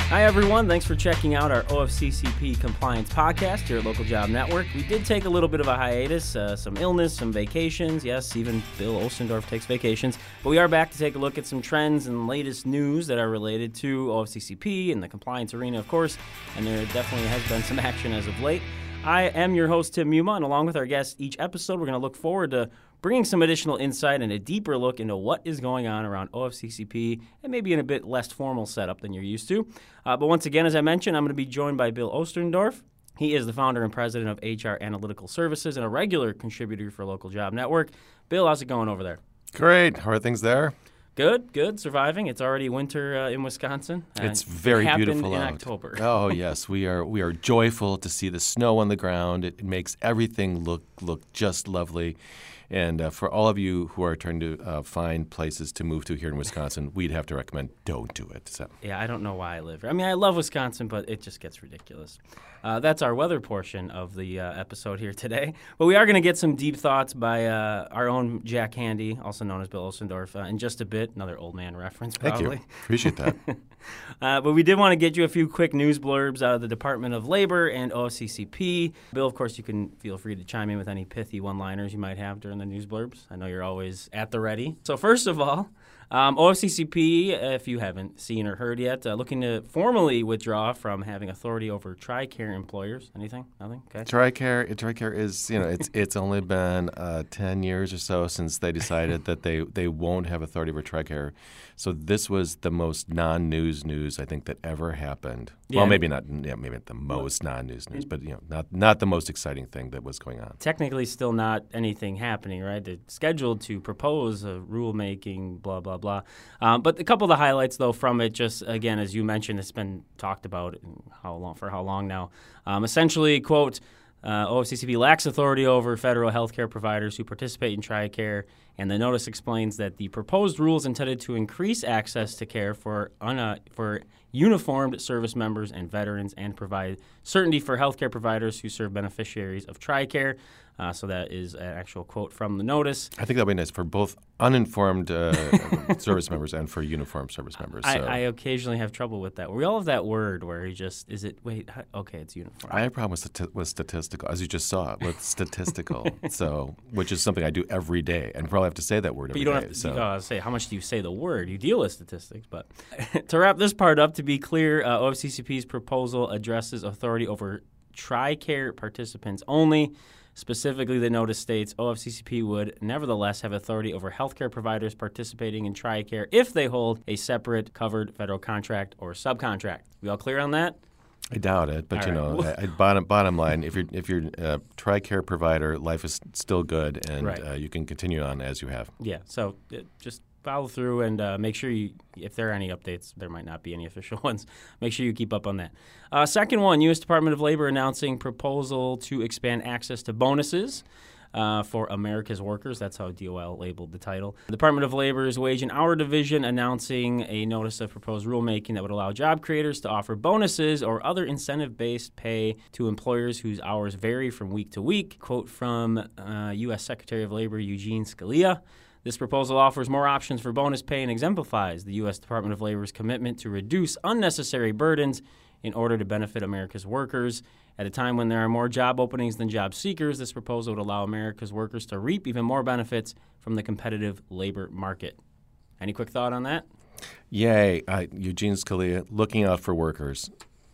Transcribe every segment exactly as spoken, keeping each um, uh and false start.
Hi, everyone. Thanks for checking out our O F C C P Compliance Podcast here at Local Job Network. We did take a little bit of a hiatus, uh, some illness, some vacations. Yes, even Bill Ostendorf takes vacations. But we are back to take a look at some trends and latest news that are related to O F C C P and the compliance arena, of course. And there definitely has been some action as of late. I am your host, Tim Muma, and along with our guests each episode, we're going to look forward to bringing some additional insight and a deeper look into what is going on around O F C C P and maybe in a bit less formal setup than you're used to. Uh, but once again, as I mentioned, I'm going to be joined by Bill Ostendorf. He is the founder and president of H R Analytical Services and a regular contributor for Local Job Network. Bill, how's it going over there? Great. How are things there? Good, good. Surviving. It's already winter uh, in Wisconsin. It's very it beautiful in out. October. Oh yes, we are. We are joyful to see the snow on the ground. It, it makes everything look look just lovely. And uh, for all of you who are trying to uh, find places to move to here in Wisconsin, we'd have to recommend don't do it. So. Yeah, I don't know why I live here. I mean, I love Wisconsin, but it just gets ridiculous. Uh, that's our weather portion of the uh, episode here today. But we are going to get some deep thoughts by uh, our own Jack Handy, also known as Bill Ostendorf, uh, in just a bit. Another old man reference, probably. Thank you. Appreciate that. uh, but we did want to get you a few quick news blurbs out of the Department of Labor and O F C C P. Bill, of course, you can feel free to chime in with any pithy one-liners you might have during the news blurbs. I know you're always at the ready. So first of all, um, O F C C P, if you haven't seen or heard yet, uh, looking to formally withdraw from having authority over TRICARE employers. Anything? Nothing? Okay. TRICARE, TRICARE is, you know, it's it's only been uh, ten years or so since they decided that they, they won't have authority over TRICARE. So this was the most non-news news I think that ever happened. Yeah. Well, maybe not. Yeah, maybe not the most non-news news, but you know, not not the most exciting thing that was going on. Technically, still not anything happening, right? They're scheduled to propose a rulemaking, blah blah blah. Um, but a couple of the highlights, though, from it, just again, as you mentioned, it's been talked about how long for how long now. Um, essentially, quote. Uh, O F C C P lacks authority over federal healthcare providers who participate in TRICARE, and the notice explains that the proposed rule is intended to increase access to care for un- uh, for uniformed service members and veterans and provide certainty for healthcare providers who serve beneficiaries of TRICARE. Uh, so that is an actual quote from the notice. I think that would be nice for both uninformed uh, service members and for uniformed service members. I, So. I occasionally have trouble with that. We all have that word where you just, is it, wait, okay, it's uniform. I have a problem with, stati- with statistical, as you just saw, with statistical, so which is something I do every day, and probably have to say that word every But you don't day, have to so. uh, say how much do you say the word. You deal with statistics. But to wrap this part up, to be clear, uh, O F C C P's proposal addresses authority over TRICARE participants only. Specifically, the notice states O F C C P would nevertheless have authority over healthcare providers participating in TRICARE if they hold a separate covered federal contract or subcontract. We all clear on that? I doubt it, but All you right. know, I, I, bottom bottom line, if you're if you're a TRICARE provider, life is still good, and Right. uh, you can continue on as you have. Yeah, so uh, just follow through and uh, make sure you, if there are any updates, there might not be any official ones, make sure you keep up on that. Uh, second one, U S Department of Labor announcing proposal to expand access to bonuses uh, for America's workers. That's how D O L labeled the title. The Department of Labor's Wage and Hour Division announcing a notice of proposed rulemaking that would allow job creators to offer bonuses or other incentive-based pay to employers whose hours vary from week to week. Quote from uh, U S Secretary of Labor Eugene Scalia. This proposal offers more options for bonus pay and exemplifies the U S Department of Labor's commitment to reduce unnecessary burdens in order to benefit America's workers. At a time when there are more job openings than job seekers, this proposal would allow America's workers to reap even more benefits from the competitive labor market. Any quick thought on that? Yay, uh, Eugene Scalia looking out for workers,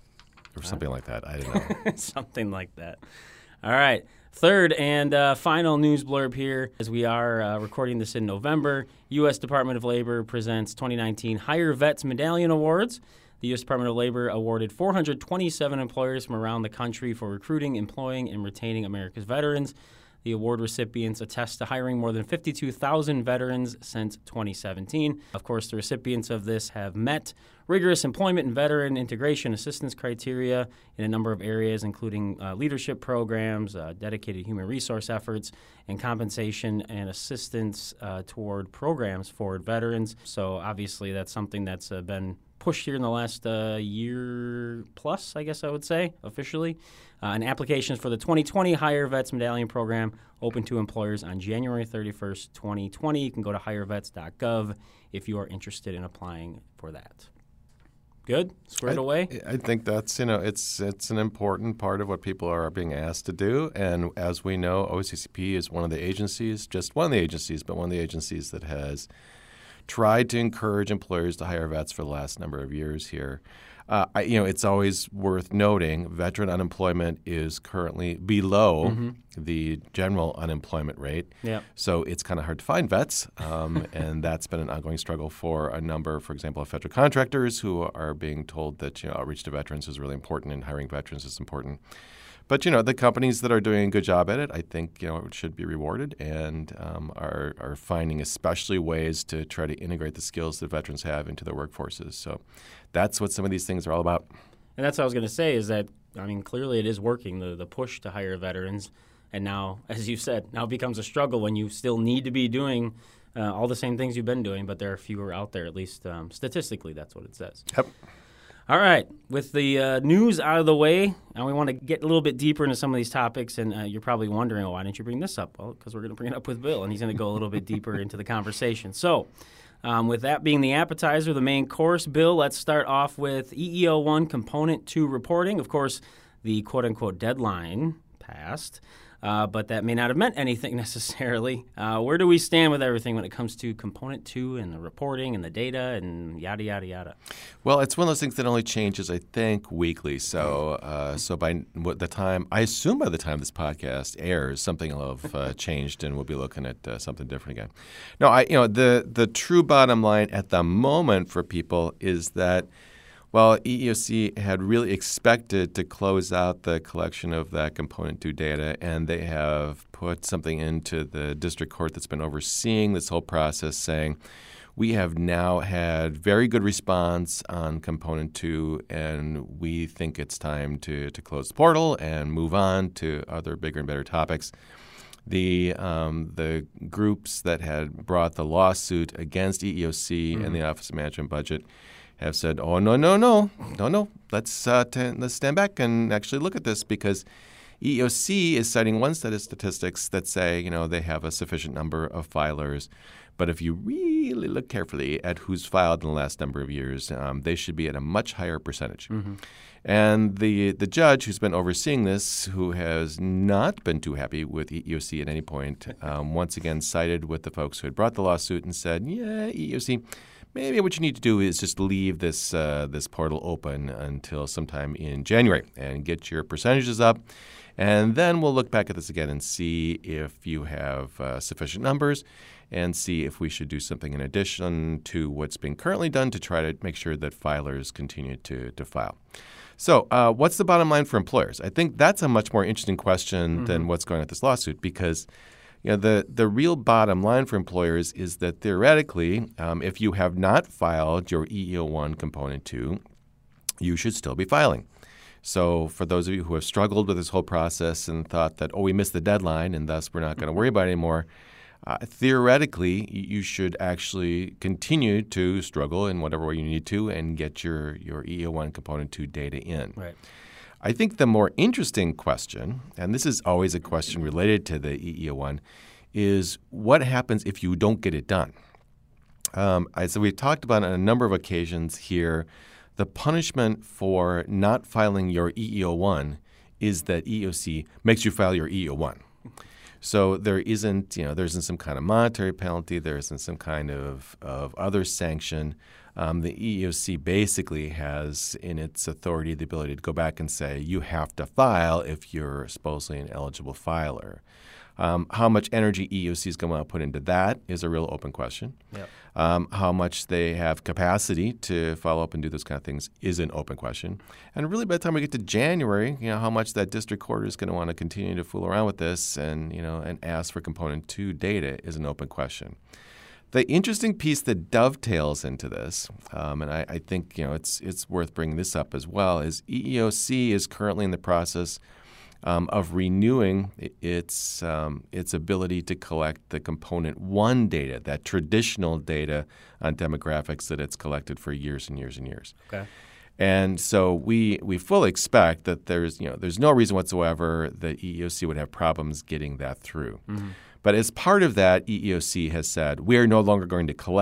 or something like that. I don't know. Something like that. All right. Third and uh, final news blurb here, as we are uh, recording this in November. U S Department of Labor presents twenty nineteen Hire Vets Medallion Awards. The U S Department of Labor awarded four hundred twenty-seven employers from around the country for recruiting, employing, and retaining America's veterans. The award recipients attest to hiring more than fifty-two thousand veterans since twenty seventeen. Of course, the recipients of this have met rigorous employment and veteran integration assistance criteria in a number of areas, including uh, leadership programs, uh, dedicated human resource efforts, and compensation and assistance uh, toward programs for veterans. So obviously that's something that's uh, been pushed here in the last uh, year plus, I guess I would say, officially. Uh, and applications for the twenty twenty Hire Vets Medallion Program open to employers on January thirty-first, twenty twenty. You can go to hire vets dot gov if you are interested in applying for that. good, squared I, away? I think that's, you know, it's it's an important part of what people are being asked to do. And as we know, O C C P is one of the agencies, just one of the agencies, but one of the agencies that has tried to encourage employers to hire vets for the last number of years here. Uh, I, you know, it's always worth noting veteran unemployment is currently below mm-hmm. the general unemployment rate. Yep. So it's kind of hard to find vets, um, and that's been an ongoing struggle for a number, for example, of federal contractors who are being told that, you know, outreach to veterans is really important and hiring veterans is important. But, you know, the companies that are doing a good job at it, I think, you know, should be rewarded and um, are, are finding especially ways to try to integrate the skills that veterans have into their workforces. So that's what some of these things are all about. And that's what I was going to say is that, I mean, clearly it is working, the, the push to hire veterans. And now, as you said, now it becomes a struggle when you still need to be doing uh, all the same things you've been doing, but there are fewer out there, at least um, statistically, that's what it says. Yep. All right. With the uh, news out of the way, now we want to get a little bit deeper into some of these topics, and uh, you're probably wondering, oh, why didn't you bring this up? Well, because we're going to bring it up with Bill, and he's going to go a little bit deeper into the conversation. So um, with that being the appetizer, the main course, Bill, let's start off with E E O one Component two reporting. Of course, the quote-unquote deadline passed. Uh, but that may not have meant anything necessarily. Uh, where do we stand with everything when it comes to Component two and the reporting and the data and yada, yada, yada? Well, it's one of those things that only changes, I think, weekly. So uh, so by the time, I assume by the time this podcast airs, something will have uh, changed and we'll be looking at uh, something different again. No, I you know the the true bottom line at the moment for people is that well, E E O C had really expected to close out the collection of that Component two data, and they have put something into the district court that's been overseeing this whole process saying, we have now had very good response on Component two, and we think it's time to, to close the portal and move on to other bigger and better topics. The um, the groups that had brought the lawsuit against E E O C mm-hmm. and the Office of Management Budget have said, oh, no, no, no, no, no, let's, uh, t- let's stand back and actually look at this because E E O C is citing one set of statistics that say, you know, they have a sufficient number of filers. But if you really look carefully at who's filed in the last number of years, um, they should be at a much higher percentage. Mm-hmm. And the the judge who's been overseeing this, who has not been too happy with E E O C at any point, um, once again sided with the folks who had brought the lawsuit and said, yeah, E E O C, maybe what you need to do is just leave this uh, this portal open until sometime in January and get your percentages up. And then we'll look back at this again and see if you have uh, sufficient numbers and see if we should do something in addition to what's being currently done to try to make sure that filers continue to, to file. So uh, what's the bottom line for employers? I think that's a much more interesting question mm-hmm. than what's going on with this lawsuit because you know, the, the real bottom line for employers is that theoretically, um, if you have not filed your E E O one Component two, you should still be filing. So for those of you who have struggled with this whole process and thought that, oh, we missed the deadline and thus we're not going to worry about it anymore, uh, theoretically, you should actually continue to struggle in whatever way you need to and get your, your E E O one Component two data in. Right. I think the more interesting question, and this is always a question related to the E E O one, is what happens if you don't get it done? Um, as we've talked about on a number of occasions here, the punishment for not filing your E E O one is that E E O C makes you file your E E O one. So there isn't, you know, there isn't some kind of monetary penalty. There isn't some kind of, of other sanction. Um, the E E O C basically has in its authority the ability to go back and say you have to file if you're supposedly an eligible filer. Um, how much energy E E O C is going to put into that is a real open question. Yep. Um, how much they have capacity to follow up and do those kind of things is an open question. And really by the time we get to January, you know, how much that district court is going to want to continue to fool around with this and, you know, and ask for Component two data is an open question. The interesting piece that dovetails into this, um, and I, I think you know it's it's worth bringing this up as well, is E E O C is currently in the process um, of renewing its um, its ability to collect the Component one data, that traditional data on demographics that it's collected for years and years and years. Okay. And so we we fully expect that there's you know there's no reason whatsoever that E E O C would have problems getting that through. Mm-hmm. But as part of that, E E O C has said, we are no longer going to collect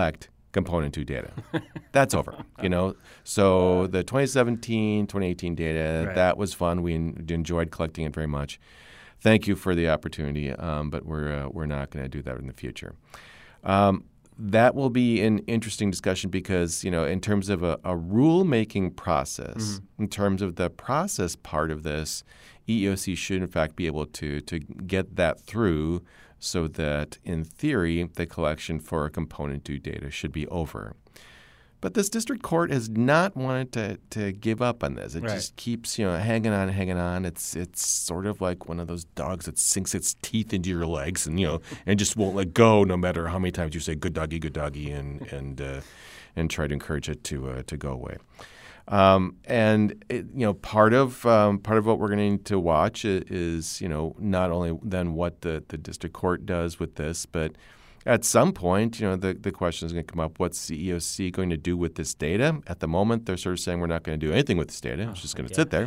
component two data. That's over, you know. So the twenty seventeen, twenty eighteen data, Right. that was fun. We en- enjoyed collecting it very much. Thank you for the opportunity, um, but we're uh, we're not going to do that in the future. Um, that will be an interesting discussion because, you know, in terms of a, a rule-making process, Mm-hmm. in terms of the process part of this, E E O C should in fact be able to to get that through so that, in theory, the collection for component two data should be over. But this district court has not wanted to, to give up on this. It Right. just keeps, you know, hanging on, hanging on. It's it's sort of like one of those dogs that sinks its teeth into your legs and, you know, and just won't let go no matter how many times you say "good doggy, good doggy" and and uh, and try to encourage it to uh, to go away. Um, and it, you know, part of um, part of what we're going to need to watch is, is, you know, not only then what the, the district court does with this, but at some point, you know, the, the question is going to come up: what's the E E O C going to do with this data? At the moment, they're sort of saying we're not going to do anything with this data; it's just going to sit there.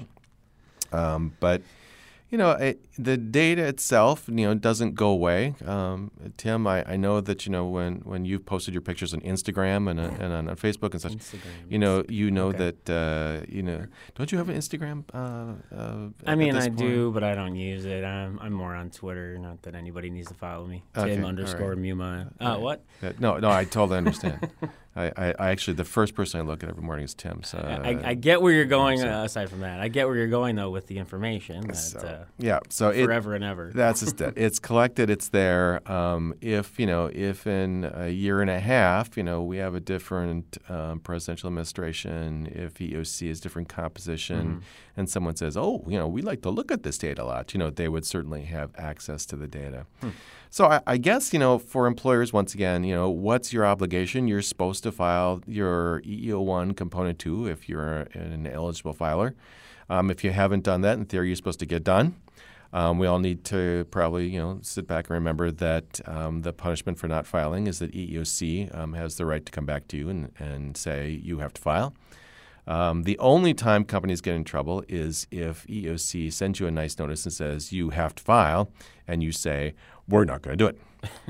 Um, but you know, it, the data itself, you know, doesn't go away. Um, Tim, I, I know that, you know, when, when you've posted your pictures on Instagram and, uh, and on, on Facebook and such, Instagram, you know, you know Okay. that, uh, you know, don't you have an Instagram? Uh, uh, I at mean, this I point? do, but I don't use it. I'm, I'm more on Twitter. Not that anybody needs to follow me. Okay, Tim all underscore right. Muma. Uh, All right. what? Uh, no, no, I totally understand. I, I, I actually, the first person I look at every morning is Tim. So, I, I get where you're going. so- Uh, aside from that, I get where you're going though with the information. That, so, uh, yeah, so it, forever and ever. That's just it. It's collected. It's there. Um, if you know, if in a year and a half, you know, we have a different um, presidential administration, if E E O C is different composition, Mm-hmm. and someone says, "Oh, you know, we like to look at this data a lot," you know, they would certainly have access to the data. Hmm. So I, I guess, you know, for employers, once again, you know, what's your obligation? You're supposed to file your E E O one component two if you're an eligible filer. Um, if you haven't done that, in theory, you're supposed to get done. Um, we all need to probably, you know, sit back and remember that um, the punishment for not filing is that E E O C um, has the right to come back to you and, and say you have to file. Um, the only time companies get in trouble is if E E O C sends you a nice notice and says you have to file, and you say we're not going to do it.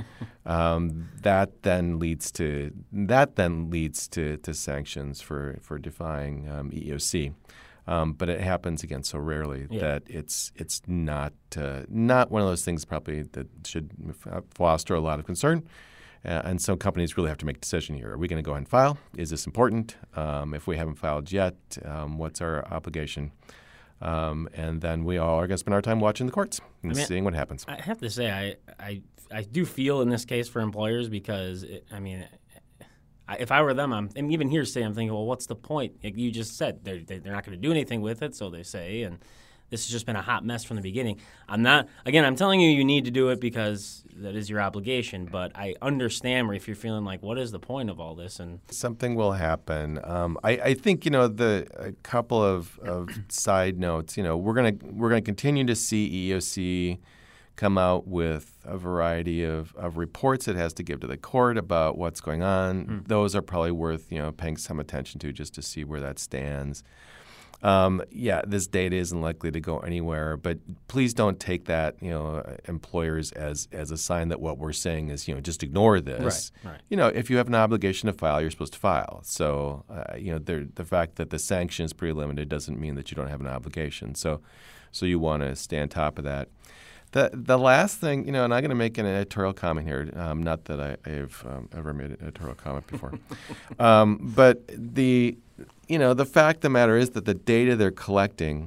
um, that then leads to that then leads to, to sanctions for for defying um, E E O C. Um, but it happens again so rarely Yeah. that it's it's not uh, not one of those things probably that should foster a lot of concern. Uh, and so companies really have to make a decision here. Are we going to go ahead and file? Is this important? Um, if we haven't filed yet, um, what's our obligation? Um, and then we all are going to spend our time watching the courts and I mean, seeing what happens. I have to say, I, I, I do feel in this case for employers because, it, I mean, I, if I were them, I'm, I'm even here saying, I'm thinking, well, what's the point? Like you just said, they're, they're not going to do anything with it, so they say, and this has just been a hot mess from the beginning. I'm not, again, I'm telling you, you need to do it because that is your obligation, but I understand where if you're feeling like, what is the point of all this? And Something will happen. Um, I, I think, you know, the a couple of, of side notes. You know, we're gonna we're gonna continue to see E E O C come out with a variety of, of reports it has to give to the court about what's going on. Mm. Those are probably worth, you know, paying some attention to just to see where that stands. Um, yeah, this data isn't likely to go anywhere, but please don't take that, you know, employers as as a sign that what we're saying is, you know, just ignore this. Right, right. You know, if you have an obligation to file, you're supposed to file. So, uh, you know, the the fact that the sanction is pretty limited doesn't mean that you don't have an obligation. So, so you want to stay on top of that. The the last thing, you know, and I'm going to make an editorial comment here. Um, not that I, I've um, ever made an editorial comment before, um, but the you know the fact of the matter is that the data they're collecting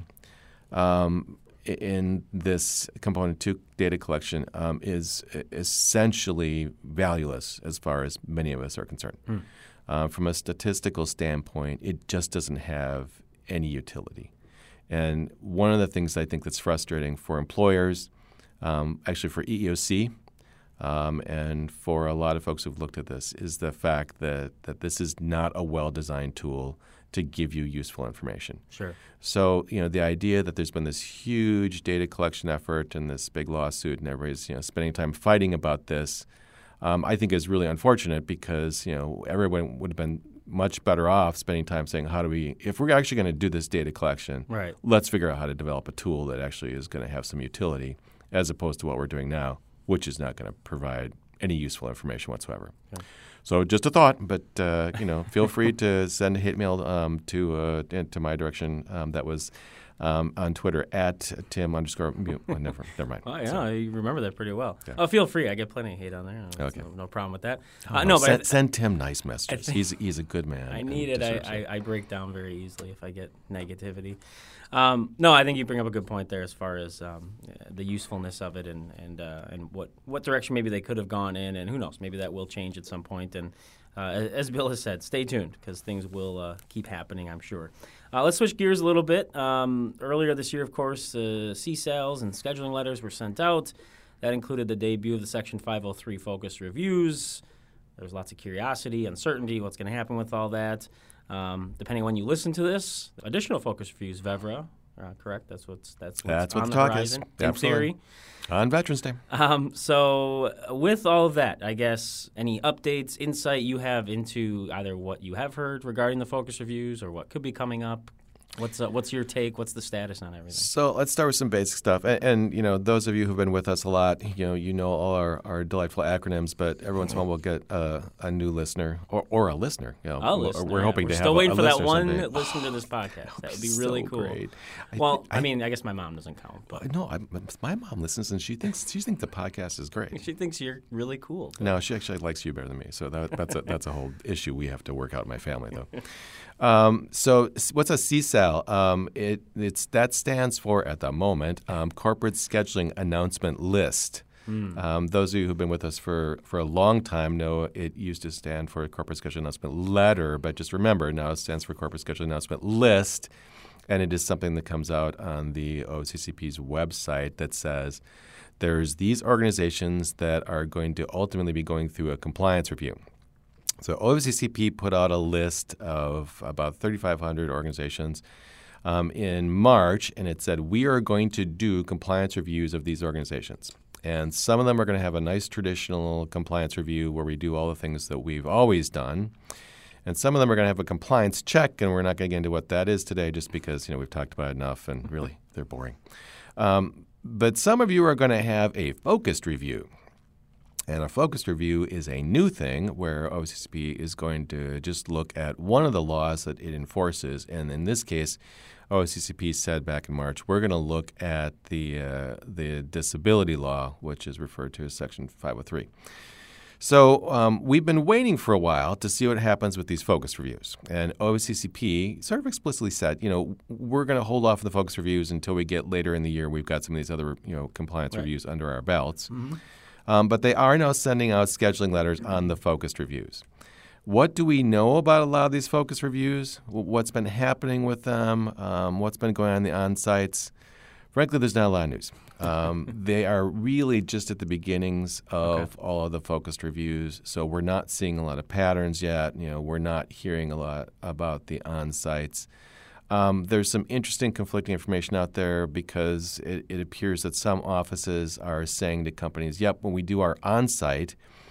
um, in this component two data collection um, is essentially valueless as far as many of us are concerned. Hmm. Uh, from a statistical standpoint, it just doesn't have any utility. And one of the things I think that's frustrating for employers, um, actually for E E O C, um, and for a lot of folks who've looked at this, is the fact that, that this is not a well-designed tool to give you useful information. Sure. So, you know, the idea that there's been this huge data collection effort and this big lawsuit and everybody's, you know, spending time fighting about this, um, I think is really unfortunate because, you know, everyone would have been much better off spending time saying, how do we, if we're actually going to do this data collection, Right. let's figure out how to develop a tool that actually is going to have some utility as opposed to what we're doing now, which is not going to provide any useful information whatsoever. Okay. So just a thought, but uh, you know, feel free to send a hate mail um, to uh, to my direction. Um, that was um, on Twitter at Tim underscore. Well, never, never mind. Oh yeah, so, you remember that pretty well. Yeah. Oh, feel free. I get plenty of hate on there. There's okay, no, no problem with that. Oh, uh, no, send, but send Tim nice messages. He's he's a good man. I need it. I, I, I break down very easily if I get negativity. Um, no, I think you bring up a good point there as far as um, the usefulness of it and and uh, and what, what direction maybe they could have gone in, and who knows, maybe that will change at some point. And uh, as Bill has said, stay tuned because things will uh, keep happening, I'm sure. Uh, let's switch gears a little bit. Um, earlier this year, of course, uh, C SALs and scheduling letters were sent out. That included the debut of the Section five oh three focus reviews. There was lots of curiosity, uncertainty, what's going to happen with all that. Um, depending on when you listen to this, additional focus reviews, VEVRA, uh, correct? That's what's that's what's that's what on the the talk horizon. is. In theory, on Veterans Day. Um, so, with all of that, I guess any updates, insight you have into either what you have heard regarding the focus reviews or what could be coming up? What's uh, what's your take? What's the status on everything? So let's start with some basic stuff. And, and you know, those of you who've been with us a lot, you know, you know all our, our delightful acronyms. But every once in a while, we'll get uh, a new listener or, or a listener. You know, a listener. We're hoping We're to still have waiting a, a for that one someday. listener to this podcast. That would be so really cool. Great. I well, th- I, I mean, I guess my mom doesn't count. But no, I, my mom listens and she thinks she thinks the podcast is great. She thinks you're really cool. But. No, she actually likes you better than me. So that, that's a, that's a whole issue we have to work out in my family, though. Um, so what's a C SAL? Um, it it's that stands for at the moment um, Corporate Scheduling Announcement List. Mm. Um, those of you who've been with us for, for a long time know it used to stand for Corporate Scheduling Announcement Letter, but just remember now it stands for Corporate Scheduling Announcement List, and it is something that comes out on the O C C P's website that says there's these organizations that are going to ultimately be going through a compliance review. So O C C P put out a list of about thirty-five hundred organizations um, in March, and it said we are going to do compliance reviews of these organizations. And some of them are going to have a nice traditional compliance review where we do all the things that we've always done. And some of them are going to have a compliance check, and we're not going to get into what that is today just because you know we've talked about it enough, and really they're boring. Um, but some of you are going to have a focused review. And a focused review is a new thing where O C C P is going to just look at one of the laws that it enforces. And in this case, O C C P said back in March, we're going to look at the uh, the disability law, which is referred to as Section five oh three. So um, we've been waiting for a while to see what happens with these focus reviews. And O C C P sort of explicitly said, you know, we're going to hold off on the focus reviews until we get later in the year. We've got some of these other, you know, compliance right. reviews under our belts. Mm-hmm. Um, but they are now sending out scheduling letters on the focused reviews. What do we know about a lot of these focus reviews? What's been happening with them? Um, what's been going on in the on-sites? Frankly, there's not a lot of news. Um, they are really just at the beginnings of okay. all of the focused reviews, so we're not seeing a lot of patterns yet. You know, we're not hearing a lot about the on-sites. Um, there's some interesting conflicting information out there because it, it appears that some offices are saying to companies, yep, when we do our on-site,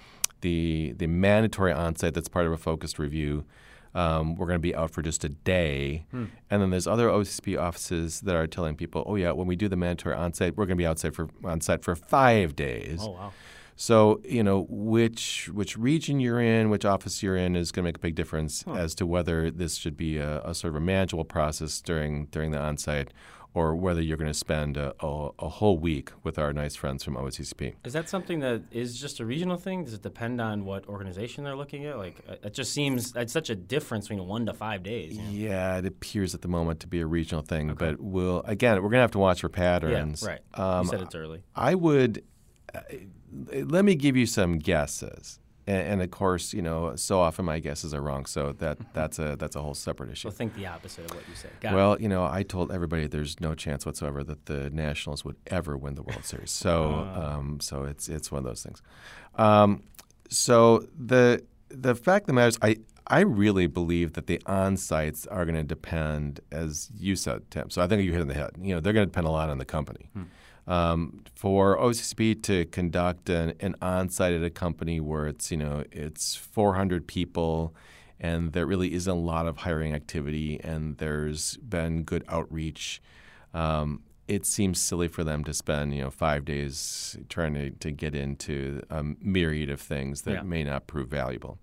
the the mandatory on-site that's part of a focused review, um, we're going to be out for just a day. Hmm. And then there's other O C C P offices that are telling people, oh, yeah, when we do the mandatory on-site, we're going to be outside for on-site for five days. Oh, wow. So, you know, which which region you're in, which office you're in is going to make a big difference huh. as to whether this should be a, a sort of a manageable process during during the on-site or whether you're going to spend a, a, a whole week with our nice friends from O C C P. Is that something that is just a regional thing? Does it depend on what organization they're looking at? Like, it just seems it's such a difference between one to five days. You know? Yeah, it appears at the moment to be a regional thing. Okay. But we'll again, we're going to have to watch for patterns. Yeah, right. Um, you said it's early. I would uh, let me give you some guesses. And, and of course, you know, so often my guesses are wrong. So that that's a that's a whole separate issue. So think the opposite of what you said. Got well, it. you know, I told everybody there's no chance whatsoever that the Nationals would ever win the World Series. So uh. um, so it's it's one of those things. Um, so the the fact of the matter is, I I really believe that the on-sites are going to depend, as you said, Tim. So I think you hit it on the head. You know, they're going to depend a lot on the company. Hmm. Um, for O C C P to conduct an, an on-site at a company where it's, you know, it's four hundred people and there really isn't a lot of hiring activity and there's been good outreach, um, it seems silly for them to spend, you know, five days trying to, to get into a myriad of things that Yeah. may not prove valuable.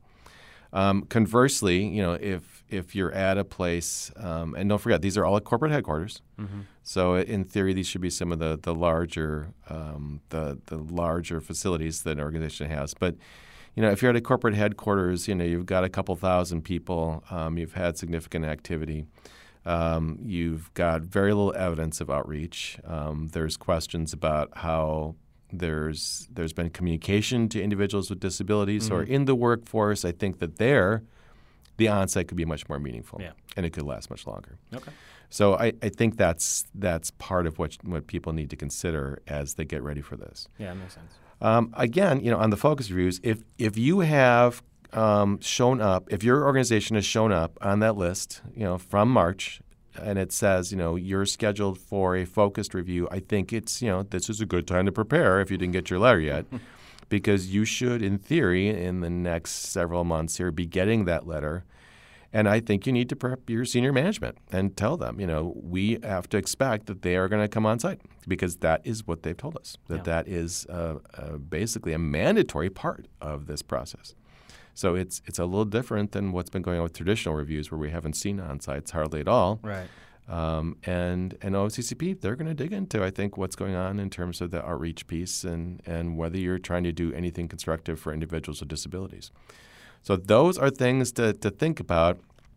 Um, conversely, you know, if if you're at a place, um, and don't forget, these are all at corporate headquarters. Mm-hmm. So in theory, these should be some of the the larger um, the the larger facilities that an organization has. But you know, if you're at a corporate headquarters, you know, you've got a couple thousand people, um, you've had significant activity. Um, you've got very little evidence of outreach. Um, there's questions about how there's there's been communication to individuals with disabilities Mm-hmm. or in the workforce. I think that there, the onsite could be much more meaningful, Yeah. and it could last much longer. Okay. So I, I think that's that's part of what what people need to consider as they get ready for this. Yeah, that makes sense. Um, again, you know, on the focus reviews, if if you have um, shown up, if your organization has shown up on that list, you know, from March, and it says, you know, you're scheduled for a focused review, I think it's, you know, this is a good time to prepare if you didn't get your letter yet, because you should, in theory, in the next several months here, be getting that letter. And I think you need to prep your senior management and tell them, you know, we have to expect that they are going to come on site because that is what they've told us, that Yeah. that is uh, uh, basically a mandatory part of this process. So it's it's a little different than what's been going on with traditional reviews where we haven't seen on-sites hardly at all. Right. Um, and and O C C P, they're going to dig into, I think, what's going on in terms of the outreach piece and, and whether you're trying to do anything constructive for individuals with disabilities. So those are things to, to think about.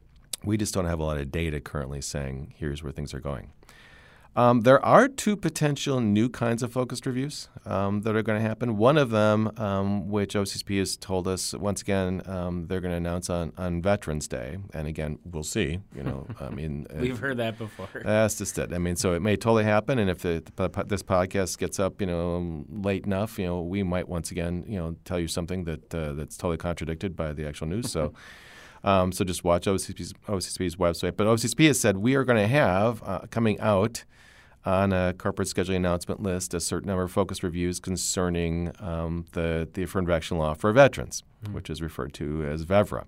We just don't have a lot of data currently saying here's where things are going. Um, there are two potential new kinds of focused reviews um, that are going to happen. One of them, um, which O C C P has told us, once again, um, they're going to announce on, on Veterans Day. And again, we'll see. You know, I mean, We've heard that before. That's just it. I mean, so it may totally happen. And if the, the, this podcast gets up, you know, late enough, you know, we might once again, you know, tell you something that uh, that's totally contradicted by the actual news. So. Um, so just watch O C C P's, O C C P's website. But O C C P has said we are going to have uh, coming out on a corporate scheduling announcement list a certain number of focused reviews concerning um, the, the affirmative action law for veterans, mm-hmm. which is referred to as VEVRA.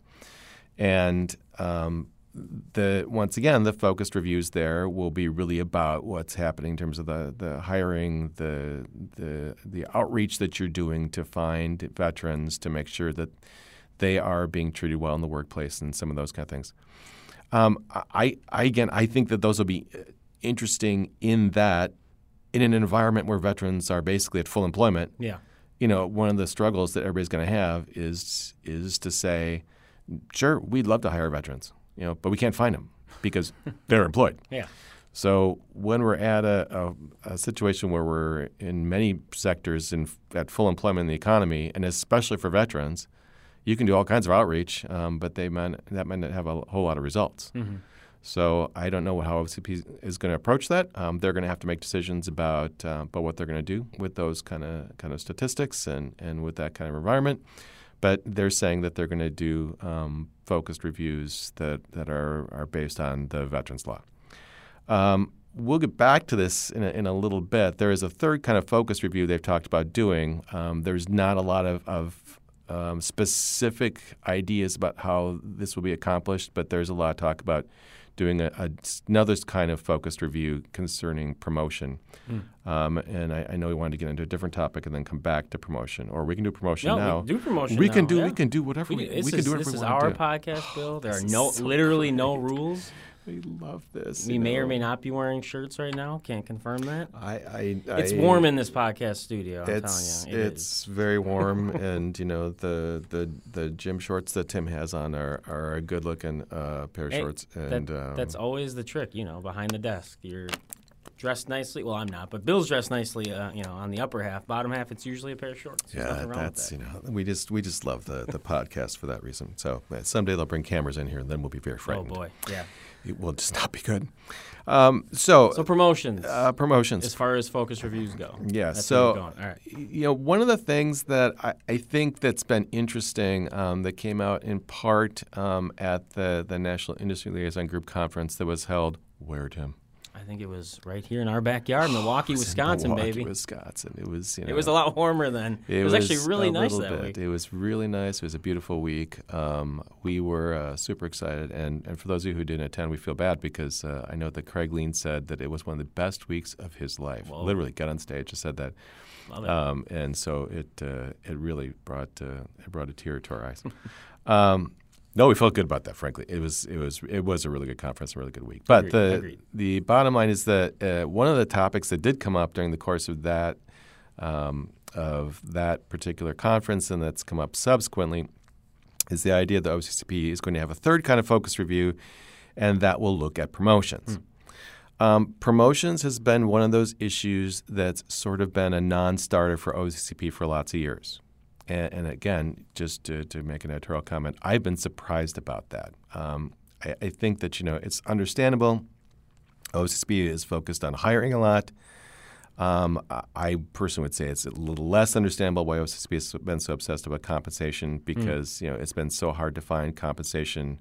And um, the once again, the focused reviews there will be really about what's happening in terms of the, the hiring, the, the, the outreach that you're doing to find veterans to make sure that they are being treated well in the workplace and some of those kind of things. Um, I, I again, I think that those will be interesting in that in an environment where veterans are basically at full employment. Yeah. You know, one of the struggles that everybody's going to have is is to say, sure, we'd love to hire veterans, you know, but we can't find them because they're employed. Yeah. So when we're at a, a, a situation where we're in many sectors in, at full employment in the economy, and especially for veterans, you can do all kinds of outreach, um, but they might, that might not have a whole lot of results. Mm-hmm. So I don't know how O C C P is going to approach that. Um, they're going to have to make decisions about uh, about what they're going to do with those kind of kind of statistics and, and with that kind of environment. But they're saying that they're going to do um, focused reviews that, that are, are based on the Veterans Law. Um, we'll get back to this in a, in a little bit. There is a third kind of focused review they've talked about doing. Um, there's not a lot of, of Um, specific ideas about how this will be accomplished, but there's a lot of talk about doing a, a, another kind of focused review concerning promotion. Mm. Um, and I, I know we wanted to get into a different topic and then come back to promotion, or we can do promotion no, now. We do promotion. We now, can do yeah. we can do whatever we, we, we can is, do whatever This we is want our to do. podcast, Bill. There are This no is so literally great. no rules. We love this. We you may know. or may not be wearing shirts right now. Can't confirm that. I, I, It's I, warm in this podcast studio. I'm It's telling you, it it's very warm, and you know the, the the gym shorts that Tim has on are, are a good looking uh, pair of Hey, shorts. that, And um, that's always the trick, you know, behind the desk. You're dressed nicely. Well, I'm not, but Bill's dressed nicely. Uh, you know, on the upper half, bottom half, it's usually a pair of shorts. There's yeah, nothing wrong that's with that. you know we just we just love the, the podcast for that reason. So uh, someday they'll bring cameras in here, and then we'll be very Oh frightened. boy, yeah. It will just not be good. Um, so So promotions, uh, promotions. as far as focus reviews go. Yeah. That's so, where we're going. All right. you know, one of the things that I, I think that's been interesting um, that came out in part um, at the, the National Industry Liaison Group Conference that was held where, Tim? I think it was right here in our backyard, Milwaukee, It was in Wisconsin, Milwaukee, baby. Wisconsin. It was, you know, It was a lot warmer then. It, It was, actually really a nice little that bit. week. It was really nice. It was a beautiful week. Um, we were uh, super excited. And, and for those of you who didn't attend, we feel bad because uh, I know that Craig Lean said that it was one of the best weeks of his life. Whoa. Literally got on stage and said that. Love it. Um, and so it uh, it really brought uh, it brought a tear to our eyes. um, no, we felt good about that. Frankly, it was it was it was a really good conference, a really good week. But Agreed. the Agreed. the bottom line is that uh, one of the topics that did come up during the course of that um, of that particular conference, and that's come up subsequently, is the idea that O C C P is going to have a third kind of focus review, and that will look at promotions. Hmm. Um, promotions has been one of those issues that's sort of been a non-starter for O C C P for lots of years. And, and again, just to, to make an editorial comment, I've been surprised about that. Um, I, I think that, you know, it's understandable. O C C P is focused on hiring a lot. Um, I, I personally would say it's a little less understandable why O C C P has been so obsessed about compensation because, mm. you know, it's been so hard to find compensation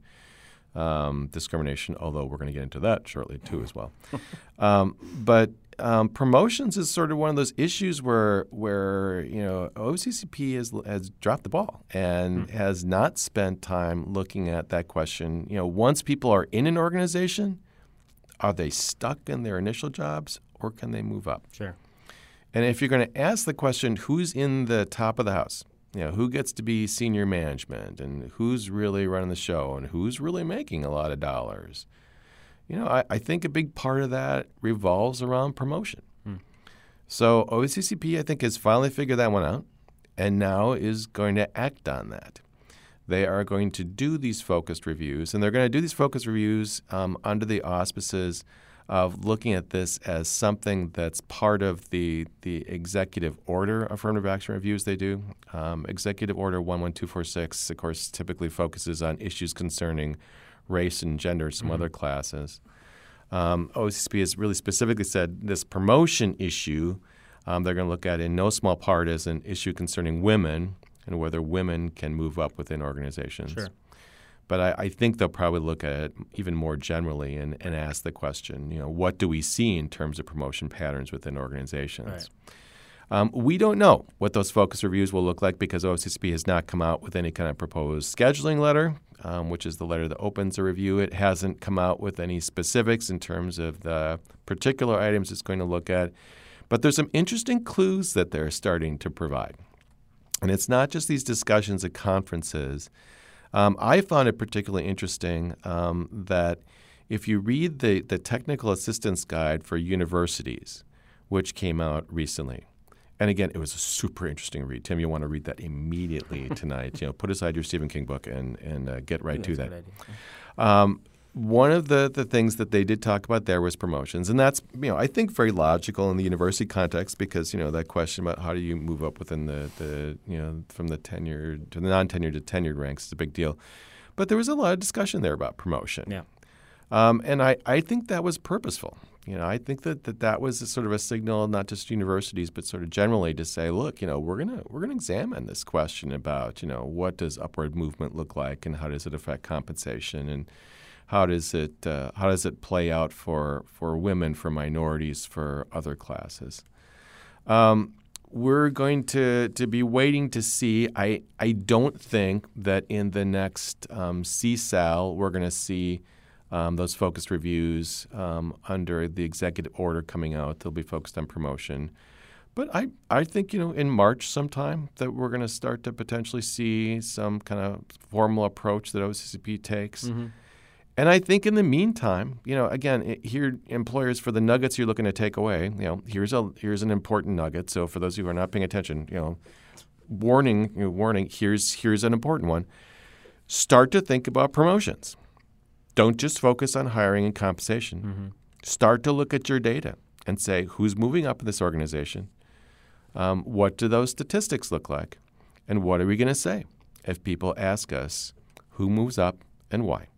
Um, discrimination, although we're going to get into that shortly too as well. um, but um, promotions is sort of one of those issues where where you know O C C P has has dropped the ball and mm. has not spent time looking at that question. You know, once people are in an organization, are they stuck in their initial jobs or can they move up? Sure. And if you're going to ask the question, who's in the top of the house? You know, who gets to be senior management and who's really running the show and who's really making a lot of dollars? You know, I, I think a big part of that revolves around promotion. Hmm. So O C C P, I think, has finally figured that one out and now is going to act on that. They are going to do these focused reviews, and they're going to do these focused reviews um, under the auspices of looking at this as something that's part of the the executive order affirmative action reviews they do. Um, executive Order one one two four six, of course, typically focuses on issues concerning race and gender, some mm-hmm. other classes. Um, O C C P has really specifically said this promotion issue um, they're going to look at in no small part as an issue concerning women and whether women can move up within organizations. Sure. But I, I think they'll probably look at it even more generally and, and ask the question, you know, what do we see in terms of promotion patterns within organizations? Right. Um, we don't know what those focus reviews will look like because O C C P has not come out with any kind of proposed scheduling letter, um, which is the letter that opens a review. It hasn't come out with any specifics in terms of the particular items it's going to look at. But there's some interesting clues that they're starting to provide. And it's not just these discussions at conferences. Um, I found it particularly interesting um, that if you read the, the Technical Assistance Guide for Universities, which came out recently, and again, it was a super interesting read. Tim, you'll want to read that immediately tonight. You know, put aside your Stephen King book and, and uh, get right to that. Um, one of the, the things that they did talk about there was promotions, and that's, you know, I think very logical in the university context because, you know, that question about how do you move up within the, the you know, from the tenured to the non-tenured to tenured ranks is a big deal. But there was a lot of discussion there about promotion. Yeah. Um, and I, I think that was purposeful. You know, I think that, that that was a sort of a signal, not just universities, but sort of generally to say, look, you know, we're gonna we're gonna examine this question about, you know, what does upward movement look like and how does it affect compensation and how does it uh, how does it play out for for women, for minorities, for other classes. Um, we're going to to be waiting to see. I I don't think that in the next um, C S A L we're going to see. Um, those focused reviews um, under the executive order coming out. They'll be focused on promotion. But I, I think, you know, in March sometime that we're going to start to potentially see some kind of formal approach that O C C P takes. Mm-hmm. And I think in the meantime, you know, again, it, here, employers, for the nuggets you're looking to take away, you know, here's a here's an important nugget. So for those of you who are not paying attention, you know, warning, you know, warning, here's here's an important one. Start to think about promotions. Don't just focus on hiring and compensation. Mm-hmm. Start to look at your data and say, who's moving up in this organization? Um, what do those statistics look like? And what are we going to say if people ask us who moves up and why?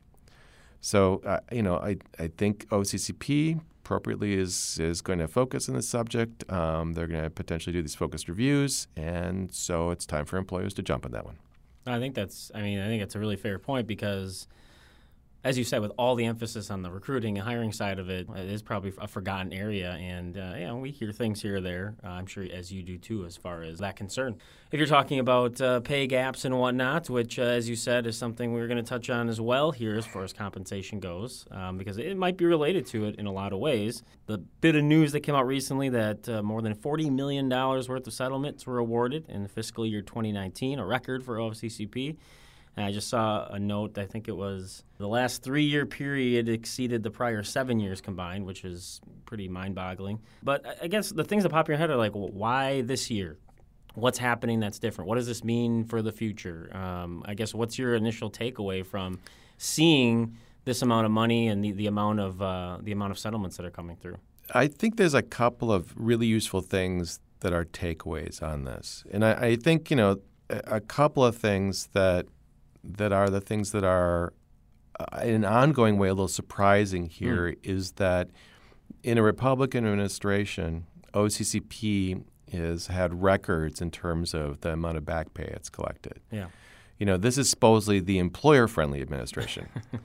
So, uh, you know, I, I think O C C P appropriately is, is going to focus on this subject. Um, they're going to potentially do these focused reviews. And so it's time for employers to jump on that one. I think that's, I mean, I think that's a really fair point because as you said, with all the emphasis on the recruiting and hiring side of it, it is probably a forgotten area. And, uh, you know, we hear things here or there, uh, I'm sure as you do too, as far as that concern. If you're talking about uh, pay gaps and whatnot, which, uh, as you said, is something we're going to touch on as well here as far as compensation goes, um, because it might be related to it in a lot of ways. The bit of news that came out recently that uh, more than forty million dollars worth of settlements were awarded in fiscal year twenty nineteen, a record for O C C P. And I just saw a note, I think it was the last three-year period exceeded the prior seven years combined, which is pretty mind-boggling. But I guess the things that pop in your head are like, well, why this year? What's happening that's different? What does this mean for the future? Um, I guess what's your initial takeaway from seeing this amount of money and the, the amount of uh, the amount of settlements that are coming through? I think there's a couple of really useful things that are takeaways on this. And I, I think, you know, a, a couple of things that that are the things that are uh, in an ongoing way a little surprising here mm. is that in a Republican administration, O C C P has had records in terms of the amount of back pay it's collected. Yeah. You know, this is supposedly the employer-friendly administration.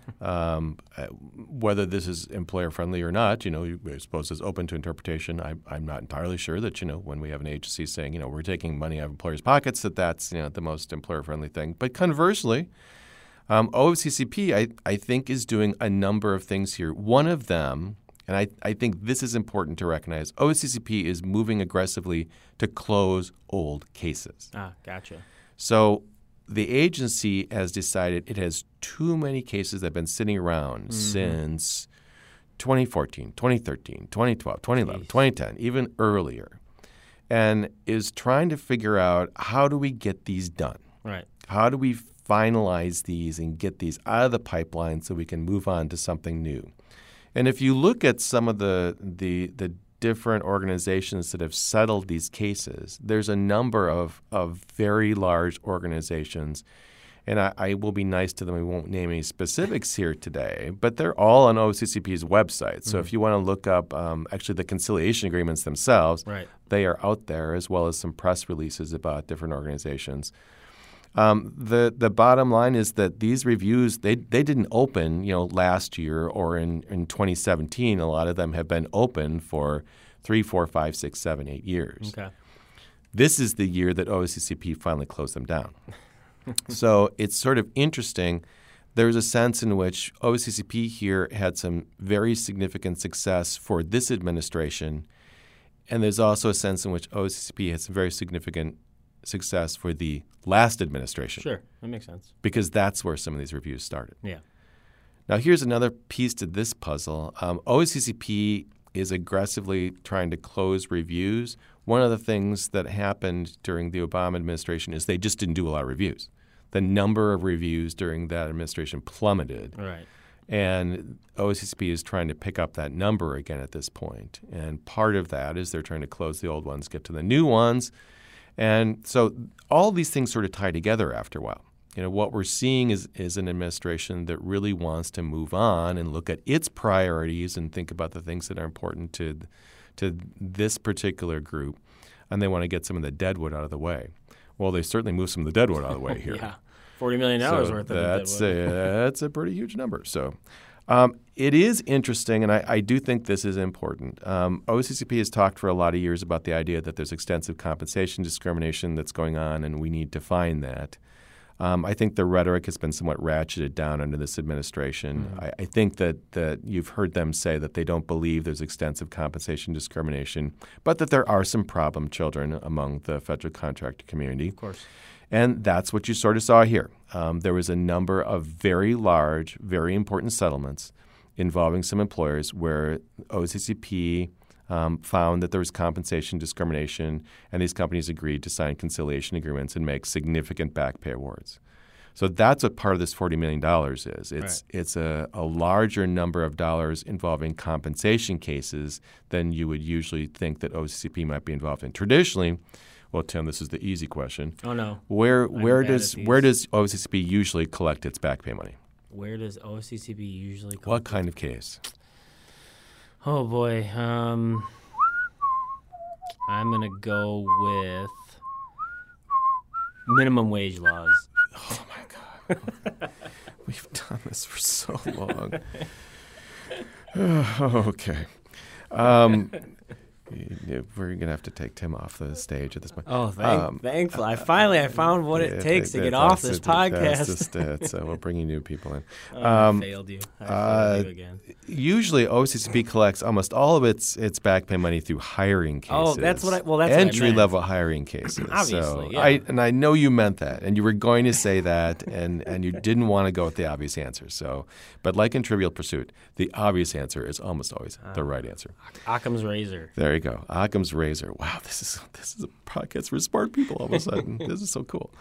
um, uh, whether this is employer-friendly or not, you know, I suppose it's open to interpretation. I, I'm not entirely sure that, you know, when we have an agency saying, you know, we're taking money out of employers' pockets, that that's, you know, the most employer-friendly thing. But conversely, um, O C C P, I, I think, is doing a number of things here. One of them, and I, I think this is important to recognize, O C C P is moving aggressively to close old cases. Ah, gotcha. So the agency has decided it has too many cases that have been sitting around mm-hmm. since twenty fourteen, twenty thirteen, twenty twelve, twenty eleven, Jeez. twenty ten, even earlier, and is trying to figure out how do we get these done? Right. How do we finalize these and get these out of the pipeline so we can move on to something new? And if you look at some of the the the different organizations that have settled these cases, there's a number of, of very large organizations. And I, I will be nice to them. We won't name any specifics here today, but they're all on O C C P's website. So mm-hmm. if you want to look up um, actually the conciliation agreements themselves, right. they are out there, as well as some press releases about different organizations. Um, the the bottom line is that these reviews, they they didn't open, you know, last year or in, in twenty seventeen. A lot of them have been open for three, four, five, six, seven, eight years. Okay. This is the year that O C C P finally closed them down. So it's sort of interesting. There's a sense in which O C C P here had some very significant success for this administration, and there's also a sense in which O C C P had some very significant success for the last administration. Sure, that makes sense. Because that's where some of these reviews started. Yeah. Now, here's another piece to this puzzle. Um, O C C P is aggressively trying to close reviews. One of the things that happened during the Obama administration is they just didn't do a lot of reviews. The number of reviews during that administration plummeted. Right. And O C C P is trying to pick up that number again at this point. And part of that is they're trying to close the old ones, get to the new ones. And so all these things sort of tie together after a while. You know, what we're seeing is, is an administration that really wants to move on and look at its priorities and think about the things that are important to, to this particular group, and they want to get some of the deadwood out of the way. Well, they certainly moved some of the deadwood out of the way here. Yeah, forty million dollars so worth of that's deadwood. A, that's a pretty huge number. So um, it is interesting, and I, I do think this is important. Um, O C C P has talked for a lot of years about the idea that there's extensive compensation discrimination that's going on, and we need to find that. Um, I think the rhetoric has been somewhat ratcheted down under this administration. Mm-hmm. I, I think that, that you've heard them say that they don't believe there's extensive compensation discrimination, but that there are some problem children among the federal contractor community. Of course. And that's what you sort of saw here. Um, there was a number of very large, very important settlements involving some employers where O C C P Um, found that there was compensation discrimination, and these companies agreed to sign conciliation agreements and make significant back pay awards. So that's what part of this forty million dollars is. It's right. it's a, a larger number of dollars involving compensation cases than you would usually think that O C C P might be involved in. Traditionally, well, Tim, this is the easy question. Oh no. Where I'm where bad does at these. where does O C C P usually collect its back pay money? Where does O C C P usually collect? What kind of case? Oh, boy. Um, I'm going to go with minimum wage laws. Oh, my God. We've done this for so long. Okay. Um, we're going to have to take Tim off the stage at this point. Oh, thank, um, thankful. I finally I found what it yeah, takes that, to get that, off this it, podcast. That's just it. So we're bringing new people in. Oh, um, I failed you. I uh, failed you again. Usually O C C P collects almost all of its its back pay money through hiring cases. Oh, that's what I, well, that's entry what I level hiring cases. Obviously, so yeah. I, and I know you meant that, and you were going to say that, and, and you didn't want to go with the obvious answer. So, but like in Trivial Pursuit, the obvious answer is almost always uh, the right answer. Occam's razor. There you go. Occam's razor. Wow, this is this is a podcast for smart people. All of a sudden, this is so cool.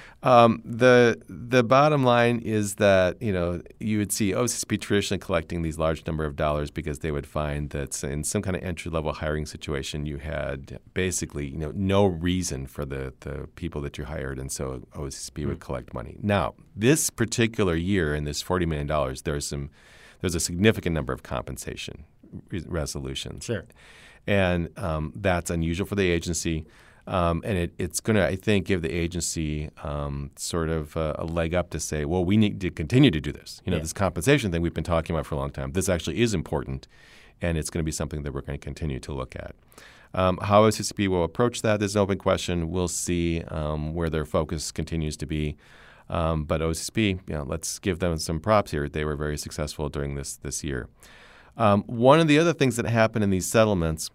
Um, the the bottom line is that, you know, you would see O C C P traditionally collecting these large number of dollars because they would find that in some kind of entry level hiring situation, you had basically, you know, no reason for the, the people that you hired, and so O C C P would collect money. Now, this particular year in this forty million dollars, there's some there's a significant number of compensation re- resolutions. Sure. And um, that's unusual for the agency. Um, and it, it's going to, I think, give the agency um, sort of a, a leg up to say, well, we need to continue to do this. You know, yeah. this compensation thing we've been talking about for a long time, this actually is important, and it's going to be something that we're going to continue to look at. Um, how O C C P will approach that is an open question. We'll see um, where their focus continues to be. Um, but O C C P, you know, let's give them some props here. They were very successful during this this year. Um, one of the other things that happened in these settlements,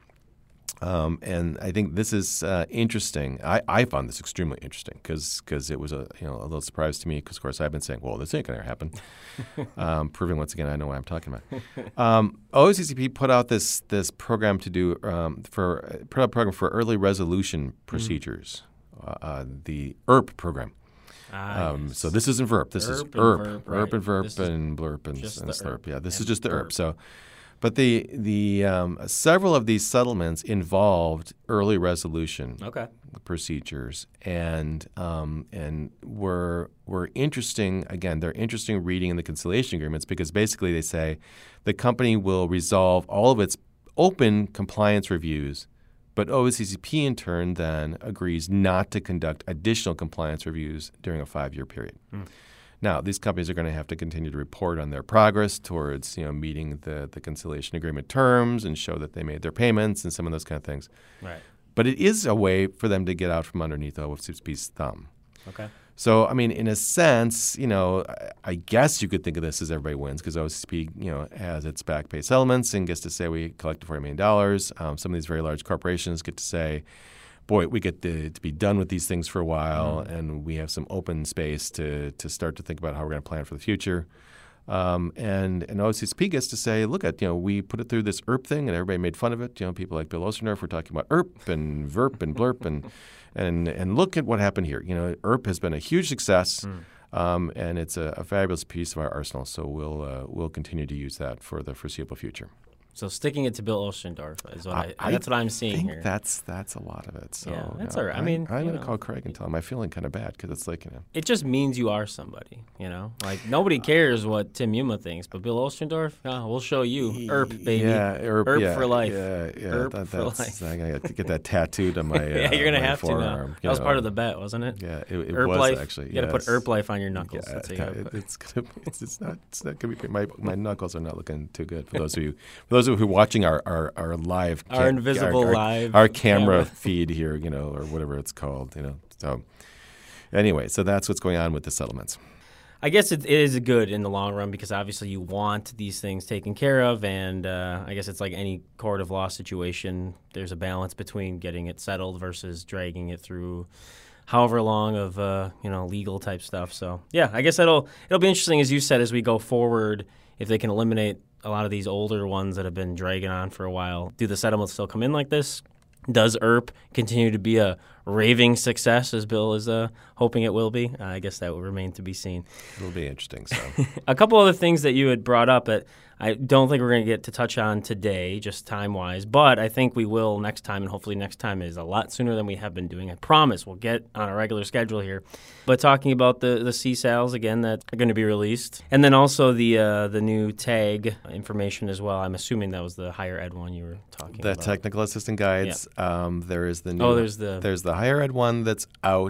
um, and I think this is uh, interesting. I, I found this extremely interesting because because it was a you know a little surprise to me. Because of course I've been saying, well, this ain't going to happen, um, proving once again I know what I'm talking about. Um, O C C P put out this this program to do um, for put out a program for early resolution procedures, mm. uh, uh, the E R P program. Ah, um, yes. So this isn't VERP. This E R is P E R P. and VERP, E R P and right. VERP This and blurp and, just and the slurp. E R P. Yeah, this And is just the E R P. burp. So, but the the um, several of these settlements involved early resolution Okay. procedures, and um, and were were interesting. Again, they're interesting reading in the conciliation agreements because basically they say the company will resolve all of its open compliance reviews. But O C C P, in turn, then agrees not to conduct additional compliance reviews during a five-year period. Mm. Now, these companies are going to have to continue to report on their progress towards, you know, meeting the, the conciliation agreement terms and show that they made their payments and some of those kind of things. Right. But it is a way for them to get out from underneath O C C P's thumb. Okay. So, I mean, in a sense, you know, I, I guess you could think of this as everybody wins because O C C P, you know, has its back pay settlements and gets to say we collected forty million dollars. Um, some of these very large corporations get to say, boy, we get to, to be done with these things for a while, mm. and we have some open space to to start to think about how we're going to plan for the future. Um, and, and O C C P gets to say, look at, you know, we put it through this E R P thing and everybody made fun of it. You know, people like Bill Osternerf were talking about E R P and VERP and blurp and and and look at what happened here. You know, E R P has been a huge success, mm. um, and it's a, a fabulous piece of our arsenal. So we'll uh, we'll continue to use that for the foreseeable future. So sticking it to Bill Ostrendorf is what I, I, that's what I'm I seeing think here. That's that's a lot of it. So yeah, that's you know, all right. I mean, I, I'm going know, to call Craig and tell him I'm feeling kind of bad because it's like, you know, it just means you are somebody. You know, like nobody cares what Tim Yuma thinks, but Bill Ostrendorf, oh, we'll show you E R P, baby. Yeah, E R P, E R P yeah, for life. Yeah, yeah. E R P that, for that's, life. I got to get that tattooed on my. Uh, yeah, you're gonna my have forearm, to now. That was know. part of the bet, wasn't it? Yeah, it, it E R P was life. actually. You got to yes. put E R P life on your knuckles. Yeah, That's it, how you it, put. it's gonna. Be, it's, it's not. It's not gonna be. My my knuckles are not looking too good for those of you. For those of you who are watching our our, our live. Our Cam, invisible our, our, live our camera, camera feed here, you know, or whatever it's called, you know. So anyway, so that's what's going on with the settlements. I guess it, it is good in the long run because obviously you want these things taken care of, and uh, I guess it's like any court of law situation. There's a balance between getting it settled versus dragging it through however long of uh, you know legal type stuff. So yeah, I guess it'll it'll be interesting, as you said, as we go forward, if they can eliminate a lot of these older ones that have been dragging on for a while. Do the settlements still come in like this? Does E R P continue to be a raving success, as Bill is uh, hoping it will be? Uh, I guess that will remain to be seen. It'll be interesting. So, a couple other things that you had brought up that I don't think we're going to get to touch on today, just time-wise, but I think we will next time, and hopefully next time is a lot sooner than we have been doing. I promise we'll get on a regular schedule here. But talking about the, the C S A Ls, again, that are going to be released, and then also the uh, the new tag information as well. I'm assuming that was the higher ed one you were talking the about. The technical assistant guides. Yeah. Um, there is the new, oh, there's the there's the higher ed one that's out.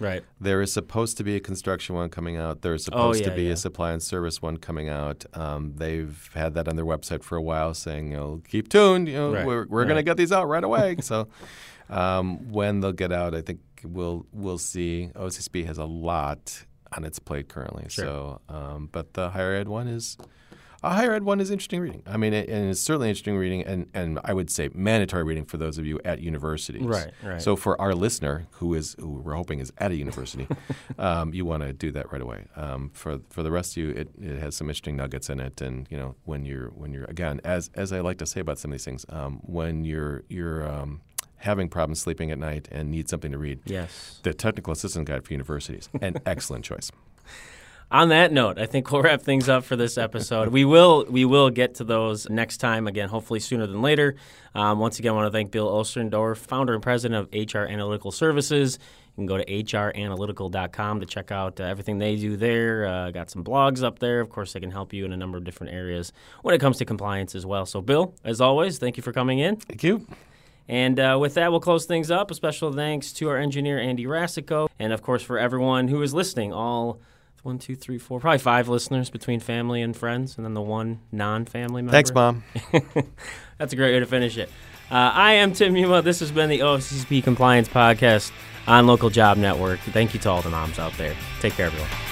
Right. There is supposed to be a construction one coming out. There's supposed Oh, yeah, to be yeah. a supply and service one coming out. Um, they've had that on their website for a while, saying, you know, keep tuned. You know, Right. we're we're going to Right. get these out right away. So um, when they'll get out, I think we'll we'll see. O C S B has a lot on its plate currently. Sure. So, um, but the higher ed one is. A higher ed one is interesting reading. I mean, it, and it's certainly interesting reading, and, and I would say mandatory reading for those of you at universities. Right, right. So for our listener, who is who we're hoping is at a university, um, you want to do that right away. Um, for for the rest of you, it, it has some interesting nuggets in it, and you know when you're when you're again as as I like to say about some of these things, um, when you're you're um, having problems sleeping at night and need something to read, Yes. the Technical Assistant Guide for Universities, an excellent choice. On that note, I think we'll wrap things up for this episode. We will we will get to those next time, again, hopefully sooner than later. Um, once again, I want to thank Bill Osterndorf, founder and president of H R Analytical Services. You can go to h r analytical dot com to check out uh, everything they do there. Uh, got some blogs up there. Of course, they can help you in a number of different areas when it comes to compliance as well. So, Bill, as always, thank you for coming in. Thank you. And uh, with that, we'll close things up. A special thanks to our engineer, Andy Rassico, and, of course, for everyone who is listening, all one, two, three, four, probably five listeners between family and friends, and then the one non-family member. Thanks, Mom. That's a great way to finish it. Uh, I am Tim Yuma. This has been the O C S B Compliance Podcast on Local Job Network. Thank you to all the moms out there. Take care, everyone.